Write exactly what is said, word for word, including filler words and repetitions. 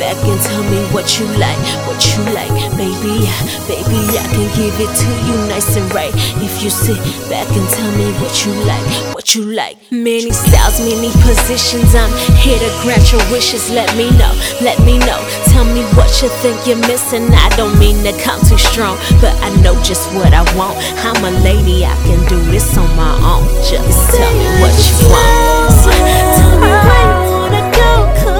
back and tell me what you like, what you like. Baby, I, baby, I can give it to you nice and right. If you sit back and tell me what you like, what you like. Many styles, many positions, I'm here to grant your wishes. Let me know, let me know. Tell me what you think you're missing. I don't mean to come too strong, but I know just what I want. I'm a lady, I can do this on my own. Just tell me what you want. Tell me where you wanna go,